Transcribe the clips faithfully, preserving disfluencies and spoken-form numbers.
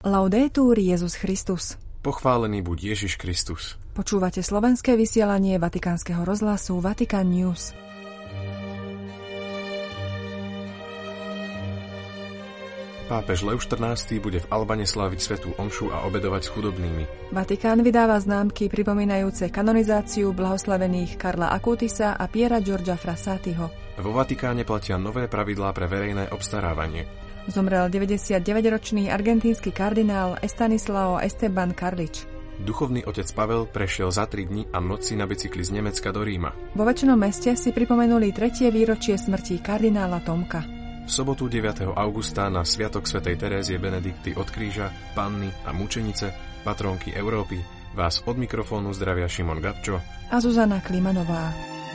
Laudetur Jesus Christus. Pochválený buď Ježiš Kristus. Počúvate slovenské vysielanie Vatikánskeho rozhlasu Vatican News. Pápež Lev štrnásty bude v Albane sláviť svätú omšu a obedovať s chudobnými. Vatikán vydáva známky pripomínajúce kanonizáciu blahoslavených Karla Akutisa a Piera Giorgia Frassatiho. Vo Vatikáne platia nové pravidlá pre verejné obstarávanie. Zomrel deväťdesiatdeväťročný argentínsky kardinál Estanislao Esteban Karlič. Duchovný otec Pavel prešiel za tri dni a noci na bicykli z Nemecka do Ríma. Vo Väčšnom meste si pripomenuli tretie výročie smrti kardinála Tomka. V sobotu deviateho augusta na sviatok svätej Terézie Benedikty od kríža, Panny a mučenice, patrónky Európy, vás od mikrofónu zdravia Šimon Gabčo a Zuzana Klimanová.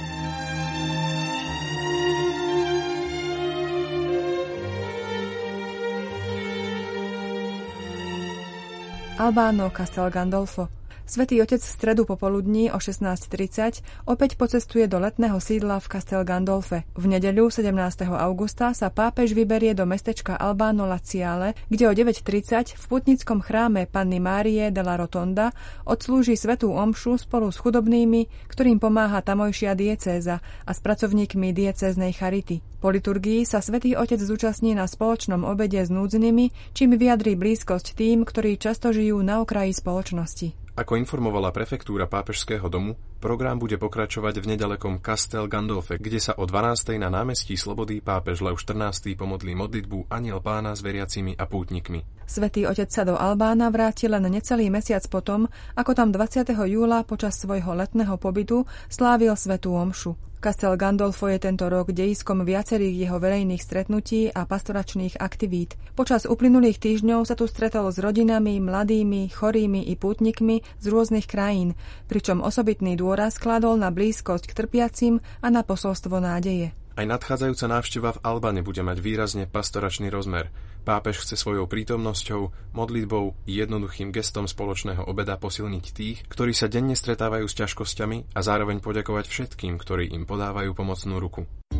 Albano Castel Gandolfo. Svätý Otec v stredu popoludní o šestnásť tridsať opäť pocestuje do letného sídla v Castel Gandolfe. V nedeľu sedemnásteho augusta sa pápež vyberie do mestečka Albano Laziale, kde o deväť tridsať v putnickom chráme Panny Márie della Rotonda odslúži svätú omšu spolu s chudobnými, ktorým pomáha tamojšia diecéza a s pracovníkmi diecéznej charity. Po liturgii sa Svätý Otec zúčastní na spoločnom obede s núdznymi, čím vyjadrí blízkosť tým, ktorí často žijú na okraji spoločnosti. Ako informovala prefektúra pápežského domu, program bude pokračovať v nedalekom Castel Gandolfe, kde sa o dvanástej na námestí Slobody pápež Lev štrnásty pomodlí modlitbu Anjel Pána s veriacimi a pútnikmi. Svätý Otec sa do Albána vrátil len necelý mesiac potom, ako tam dvadsiateho júla počas svojho letného pobytu slávil svätú omšu. Castel Gandolfo je tento rok dejiskom viacerých jeho verejných stretnutí a pastoračných aktivít. Počas uplynulých týždňov sa tu stretol s rodinami, mladými, chorými i pútnikmi z rôznych krajín, pričom osobitný dôraz kládol na blízkosť k trpiacim a na posolstvo nádeje. Aj nadchádzajúca návšteva v Albane bude mať výrazne pastoračný rozmer. Pápež chce svojou prítomnosťou, modlitbou i jednoduchým gestom spoločného obeda posilniť tých, ktorí sa denne stretávajú s ťažkosťami a zároveň poďakovať všetkým, ktorí im podávajú pomocnú ruku.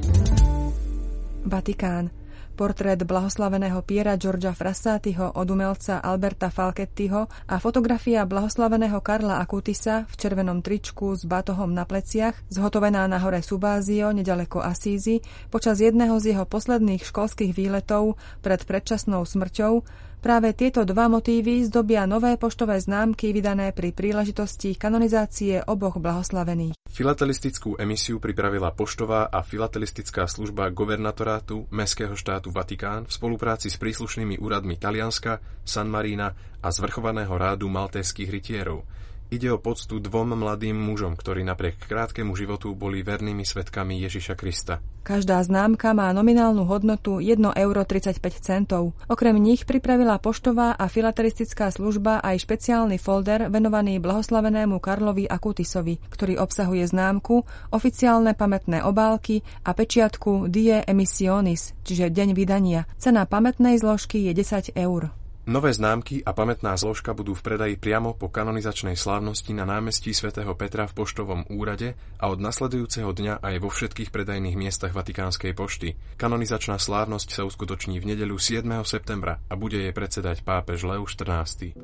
Vatikán. Portrét blahoslaveného Piera Giorgia Frassatiho od umelca Alberta Falchettiho a fotografia blahoslaveného Karla Akutisa v červenom tričku s batohom na pleciach, zhotovená na hore Subázio nedaleko Asízy počas jedného z jeho posledných školských výletov pred predčasnou smrťou. Práve tieto dva motívy zdobia nové poštové známky vydané pri príležitosti kanonizácie oboch blahoslavených. Filatelistickú emisiu pripravila poštová a filatelistická služba guvernatorátu Mestského štátu Vatikán v spolupráci s príslušnými úradmi Talianska, San Marina a zvrchovaného rádu maltéskych rytierov. Ide o poctu dvom mladým mužom, ktorí napriek krátkemu životu boli vernými svedkami Ježiša Krista. Každá známka má nominálnu hodnotu jedno euro tridsaťpäť centov. Okrem nich pripravila poštová a filatelistická služba aj špeciálny folder venovaný blahoslavenému Karlovi Akutisovi, ktorý obsahuje známku, oficiálne pamätné obálky a pečiatku Die Emissionis, čiže deň vydania. Cena pamätnej zložky je desať eur. Nové známky a pamätná zložka budú v predaji priamo po kanonizačnej slávnosti na námestí svätého Petra v poštovom úrade a od nasledujúceho dňa aj vo všetkých predajných miestach Vatikánskej pošty. Kanonizačná slávnosť sa uskutoční v nedeľu siedmeho septembra a bude jej predsedať pápež Lev štrnásty.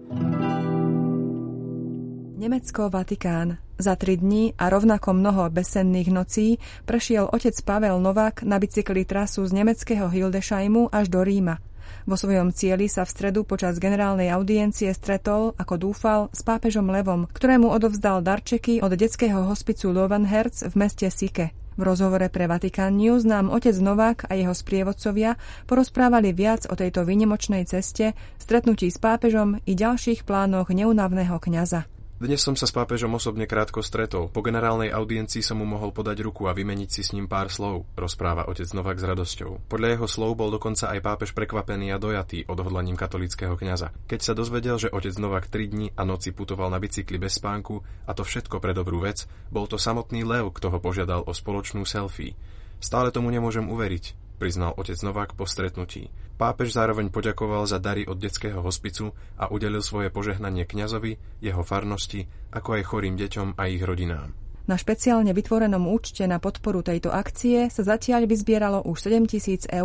Nemecko, Vatikán. Za tri dni a rovnako mnoho bezsenných nocí prešiel otec Pavel Novák na bicykli trasu z nemeckého Hildesheimu až do Ríma. Vo svojom cieli sa v stredu počas generálnej audiencie stretol, ako dúfal, s pápežom Levom, ktorému odovzdal darčeky od detského hospicu Löwenherz v meste Sike. V rozhovore pre Vatican News nám otec Novák a jeho sprievodcovia porozprávali viac o tejto výnimočnej ceste, stretnutí s pápežom i ďalších plánoch neúnavného kňaza. Dnes som sa s pápežom osobne krátko stretol. Po generálnej audiencii som mu mohol podať ruku a vymeniť si s ním pár slov, rozpráva otec Novák s radosťou. Podľa jeho slov bol dokonca aj pápež prekvapený a dojatý odhodlaním katolíckeho kňaza. Keď sa dozvedel, že otec Novák tri dni a noci putoval na bicykli bez spánku, a to všetko pre dobrú vec, bol to samotný Lev, kto ho požiadal o spoločnú selfie. Stále tomu nemôžem uveriť, priznal otec Novák po stretnutí. Pápež zároveň poďakoval za dary od detského hospicu a udelil svoje požehnanie kňazovi, jeho farnosti, ako aj chorým deťom a ich rodinám. Na špeciálne vytvorenom účte na podporu tejto akcie sa zatiaľ vyzbieralo už sedemtisíc eur.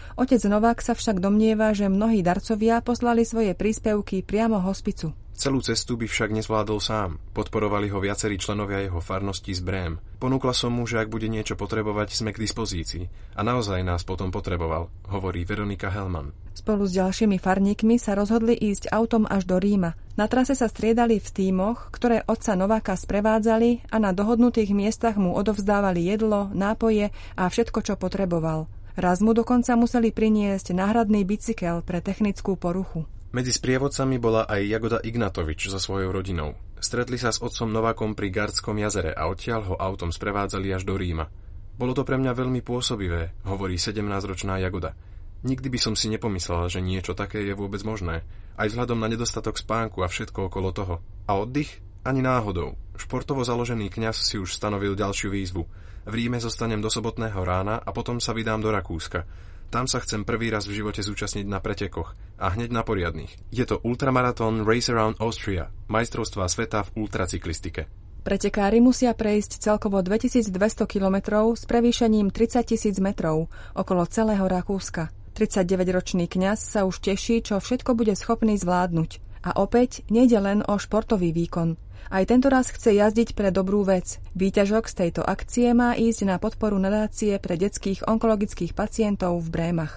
Otec Novák sa však domnieva, že mnohí darcovia poslali svoje príspevky priamo hospicu. Celú cestu by však nezvládol sám. Podporovali ho viacerí členovia jeho farnosti z Brém. Ponúkla som mu, že ak bude niečo potrebovať, sme k dispozícii. A naozaj nás potom potreboval, hovorí Veronika Hellman. Spolu s ďalšími farníkmi sa rozhodli ísť autom až do Ríma. Na trase sa striedali v tímoch, ktoré otca Nováka sprevádzali a na dohodnutých miestach mu odovzdávali jedlo, nápoje a všetko, čo potreboval. Raz mu dokonca museli priniesť náhradný bicykel pre technickú poruchu. Medzi sprievodcami bola aj Jagoda Ignatovič so svojou rodinou. Stretli sa s otcom Novákom pri Gardskom jazere a odtiaľ ho autom sprevádzali až do Ríma. Bolo to pre mňa veľmi pôsobivé, hovorí sedemnásťročná Jagoda. Nikdy by som si nepomyslela, že niečo také je vôbec možné, aj vzhľadom na nedostatok spánku a všetko okolo toho. A oddych? Ani náhodou. Športovo založený kňaz si už stanovil ďalšiu výzvu. V Ríme zostanem do sobotného rána a potom sa vydám do Rakúska. Tam sa chcem prvý raz v živote zúčastniť na pretekoch a hneď na poriadnych. Je to ultramarathon Race Around Austria, majstrovstvá sveta v ultracyklistike. Pretekári musia prejsť celkovo dvetisícdvesto kilometrov s prevýšením tridsaťtisíc metrov okolo celého Rakúska. tridsaťdeväťročný kňaz sa už teší, čo všetko bude schopný zvládnuť. A opäť nejde len o športový výkon. Aj tento raz chce jazdiť pre dobrú vec. Výťažok z tejto akcie má ísť na podporu nadácie pre detských onkologických pacientov v Brémach.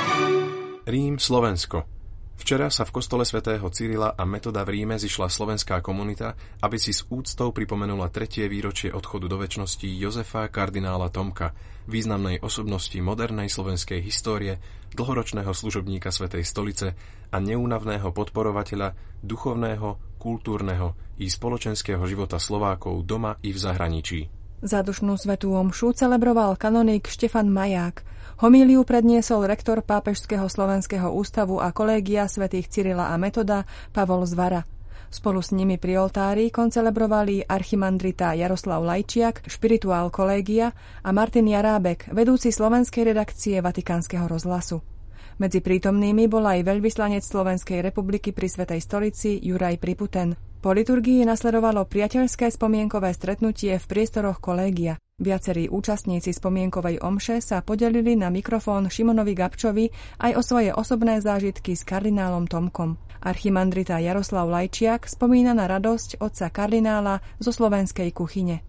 Rím, Slovensko. Včera sa v kostole svätého Cyrila a Metoda v Ríme zišla slovenská komunita, aby si s úctou pripomenula tretie výročie odchodu do večnosti Jozefa kardinála Tomka, významnej osobnosti modernej slovenskej histórie, dlhoročného služobníka Svätej stolice a neúnavného podporovateľa duchovného, kultúrneho i spoločenského života Slovákov doma i v zahraničí. Zádušnú svätú omšu celebroval kanoník Štefan Maják. Homíliu predniesol rektor Pápežského slovenského ústavu a kolégia svätých Cyrila a Metoda Pavol Zvara. Spolu s nimi pri oltári koncelebrovali archimandrita Jaroslav Lajčiak, špirituál kolégia a Martin Jarábek, vedúci slovenskej redakcie Vatikánskeho rozhlasu. Medzi prítomnými bol aj veľvyslanec Slovenskej republiky pri Svätej stolici Juraj Priputen. Po liturgii nasledovalo priateľské spomienkové stretnutie v priestoroch kolégia. Viacerí účastníci spomienkovej omše sa podelili na mikrofón Šimonovi Gabčovi aj o svoje osobné zážitky s kardinálom Tomkom. Archimandrita Jaroslav Lajčiak spomína na radosť otca kardinála zo slovenskej kuchyne.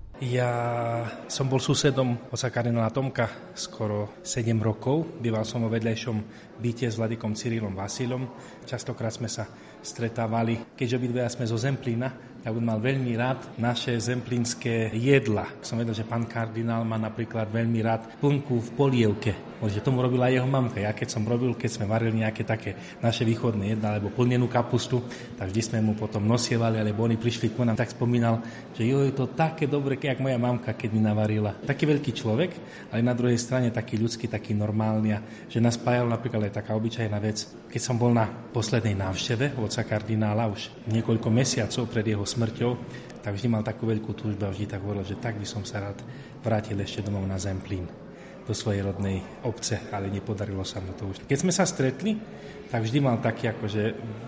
Ja som bol susedom otca kardinála Tomka skoro sedem rokov. Býval som vo vedľajšom byte s vladykom Cyrilom Vasilom. Častokrát sme sa stretávali, keďže obidvaja sme zo Zemplína, tak on mal veľmi rád naše zemplínske jedla. Som vedel, že pán kardinál má napríklad veľmi rád plnku v polievke. Že tomu robila aj jeho mamka. Ja keď som robil, keď sme varili nejaké také naše východné jedla, alebo plnenú kapustu, tak vždy sme mu potom nosievali, alebo oni prišli ku nám, tak spomínal, že jo, je to také dobre, jak moja mamka, keď mi navarila. Taký veľký človek, ale na druhej strane taký ľudský, taký normálny, a že nás spájal napríklad aj taká obyčajná vec. Keď som bol na poslednej návšteve otca kardinála už niekoľko mesiacov pred jeho smrťou, tak vždy mal takú veľkú túžbu a vždy tak hovoril, že tak by som sa rád vrátil ešte domov na Zemplín, do svojej rodnej obce, ale nepodarilo sa mu to už. Keď sme sa stretli, tak vždy mal taký, akože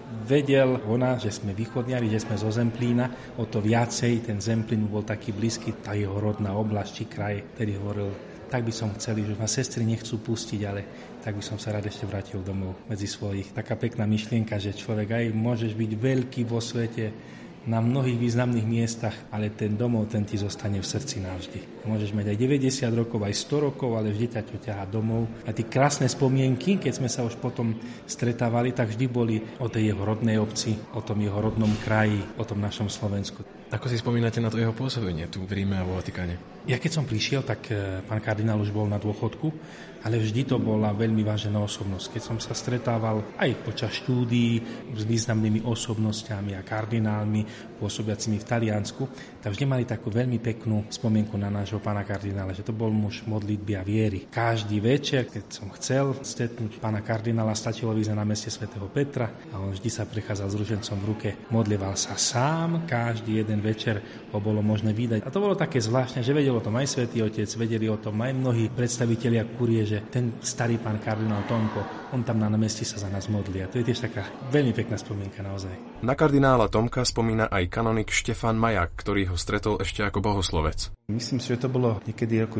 vedel ona, že sme východniari, že sme zo Zemplína, o to viacej ten Zemplín bol taký blízky, tá jeho rodná oblasť či kraj, ktorý hovoril, tak by som chcel, že ma sestry nechcú pustiť, ale tak by som sa rád ešte vrátil domov medzi svojich. Taká pekná myšlienka, že človek aj môžeš byť veľký vo svete, na mnohých významných miestach, ale ten domov, ten ti zostane v srdci navždy. Môžeš mať aj deväťdesiat rokov, aj sto rokov, ale vždy ťa to ťahá domov. A tie krásne spomienky, keď sme sa už potom stretávali, tak vždy boli o tej jeho rodnej obci, o tom jeho rodnom kraji, o tom našom Slovensku. Ako si spomínate na to jeho pôsobenie tu v Ríme a vo Vatikáne? Ja keď som prišiel, tak pán kardinál už bol na dôchodku, ale vždy to bola veľmi vážená osobnosť. Keď som sa stretával aj počas štúdií s významnými osobnosťami a kardinálmi pôsobiacimi v Taliansku, tak vždy mali takú veľmi peknú spomienku na nášho pána kardinála, že to bol muž modlitby a viery. Každý večer, keď som chcel stretnúť pána kardinála, stačilo ísť na meste svätého Petra a on vždy sa prechádzal s ružencom v ruke. Modlieval sa sám, každý jeden večer ho bolo možné vydať. A to bolo také zvláštne, že vedel o tom aj svätý Otec, vedeli o tom aj mnohí predstavitelia kurie, že ten starý pán kardinál Tomko on tam na námestí sa za nás modlí. A to je tiež taká veľmi pekná spomienka naozaj. Na kardinála Tomka spomína aj kanonik Štefan Majak, ktorý ho stretol ešte ako bohoslovec. Myslím si, že to bolo niekedy roku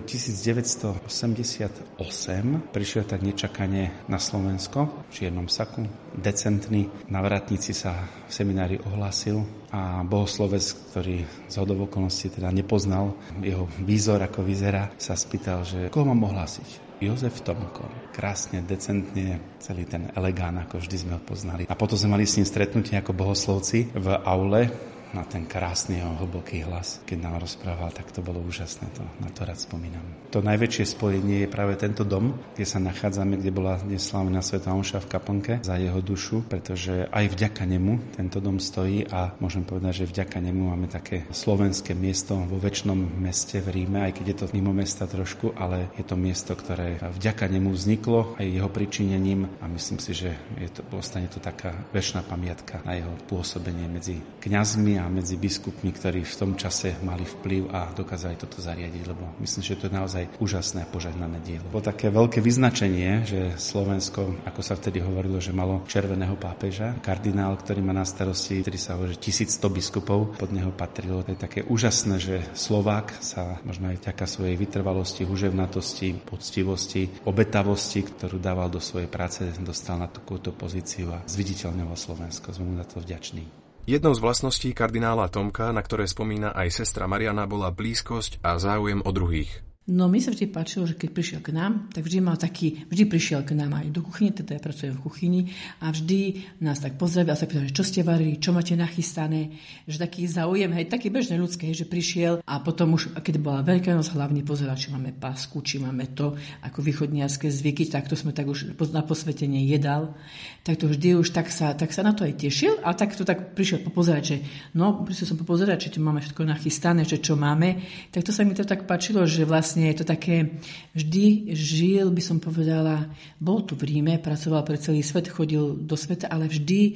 devätnásťstoosemdesiatosem. Prišiel tak nečakane na Slovensko v čiernom saku, decentný. Na vratnici sa v seminári ohlásil a bohoslovec, ktorý z hodou okolností teda nepoznal jeho výzor, ako vyzerá, sa spýtal, že koho mám ohlásiť? Jozef Tomko. Krásne, decentne, celý ten elegán, ako vždy sme ho poznali. A potom sme mali s ním stretnutie ako bohoslovci v aule, na ten krásny jeho hlboký hlas. Keď nám rozprával, tak to bolo úžasné, to, na to rád spomínam. To najväčšie spojenie je práve tento dom, kde sa nachádzame, kde bola dnes slávna svätá omša v kaplnke za jeho dušu, pretože aj vďaka nemu tento dom stojí a môžem povedať, že vďaka nemu máme také slovenské miesto vo večnom meste v Ríme, aj keď je to mimo mesta trošku, ale je to miesto, ktoré vďaka nemu vzniklo aj jeho pričinením a myslím si, že je to, ostane to taká večná pamiatka na jeho pôsobenie medzi kňazmi a medzi biskupmi, ktorí v tom čase mali vplyv a dokázali toto zariadiť, lebo myslím, že to je naozaj úžasné a požehnané dielo. Bolo také veľké vyznačenie, že Slovensko, ako sa vtedy hovorilo, že malo červeného pápeža, kardinál, ktorý má na starosti, ktorý sa hovorí, že tisícsto biskupov pod neho patrilo. To je také úžasné, že Slovák sa možno aj vďaka svojej vytrvalosti, huževnatosti, poctivosti, obetavosti, ktorú dával do svojej práce, dostal na takúto pozíciu a zviditeľňoval Slovensko. Sme mu za to vďační. Jednou z vlastností kardinála Tomka, na ktoré spomína aj sestra Mariana, bola blízkosť a záujem o druhých. No mi sa vždy páčilo, že keď prišiel k nám, tak vždy mal taký, vždy prišiel k nám aj do kuchyne, teda ja pracujem v kuchyni a vždy nás tak pozdravil a sa pýtal, že čo ste varili, čo máte nachystané, že taký záujem, hej, taký bežné ľudské, hej, že prišiel a potom už, keď bola Veľká noc, hlavne pozeral, či máme pásku, či máme to, ako východniarské zvyky, tak to sme tak už na posvetenie jedal, tak to vždy už tak sa, tak sa na to aj tešil a tak to tak prišiel popozerať, že no, prišiel som popozerať, či to máme všetko nachystané, že čo máme, tak to sa mi to tak páčilo, že vlastne je to také, vždy žil, by som povedala, bol tu v Ríme, pracoval pre celý svet, chodil do sveta, ale vždy um,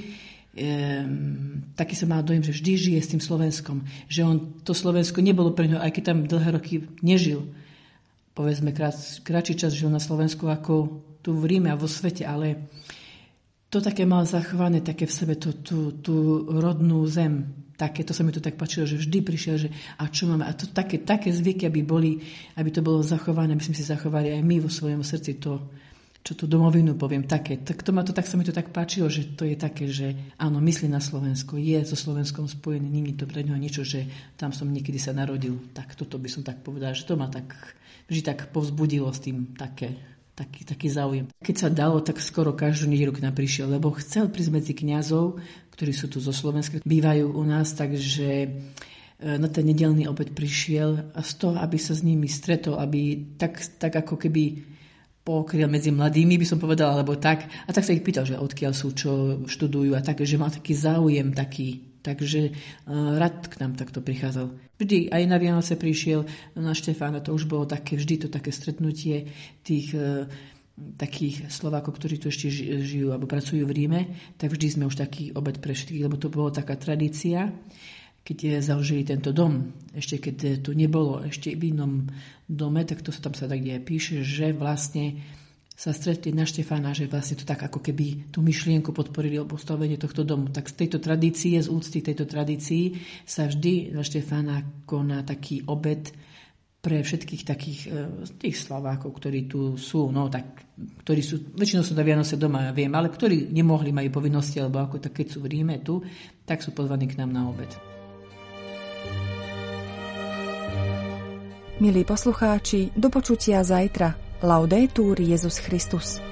taký som mal dojem, že vždy žije s tým Slovenskom. Že on, to Slovensko nebolo pre ňo, aj keď tam dlhé roky nežil. Povedzme, krát, kratší čas žil na Slovensku ako tu v Ríme a vo svete, ale to také mal zachované, také v sebe tú, tú, tú rodnú zem. Také, to sa mi to tak páčilo, že vždy prišiel, že a čo máme, a to také, také zvyky, aby boli, aby to bolo zachované, aby sme si zachovali aj my vo svojom srdci to, čo tú domovinu poviem, také. Tak, to ma to, tak sa mi to tak páčilo, že to je také, že áno, myslí na Slovensko, je so Slovenskom spojený, nie je to pre ňoho niečo, že tam som niekedy sa narodil. Tak toto by som tak povedala, že to ma tak vždy tak povzbudilo s tým také. Taký, taký záujem. Keď sa dalo, tak skoro každú nedeľu k nám prišiel, lebo chcel prísť medzi kňazov, ktorí sú tu zo Slovenska, bývajú u nás, takže na ten nedeľný obed prišiel a z toho, aby sa s nimi stretol, aby tak, tak ako keby pokryl medzi mladými, by som povedala, alebo tak. A tak sa ich pýtal, že odkiaľ sú, čo študujú a tak, že mal taký záujem taký. Takže uh, rád k nám takto prichádzal. Vždy aj na Vianoce prišiel, na Štefána, to už bolo také, vždy to také stretnutie tých uh, takých Slovákov, ktorí tu ešte žijú alebo pracujú v Ríme, tak vždy sme už taký obed pre všetkých, lebo to bola taká tradícia, keď založili tento dom. Ešte keď tu nebolo, ešte v inom dome, tak to sa tam sa tak kde píše, že vlastne sa stretli na Štefána, že vlastne to tak ako keby tú myšlienku podporili o postavenie tohto domu. Tak z tejto tradície, z úcty tejto tradícii sa vždy na Štefána koná taký obed pre všetkých takých tých Slovákov, ktorí tu sú, no tak, ktorí sú, väčšinou sú na Vianoce doma, ja viem, ale ktorí nemohli, majú povinnosti, alebo ako tak, keď sú v Ríme tu, tak sú pozvaní k nám na obed. Milí poslucháči, do počutia zajtra. Laudetur Jesus Christus.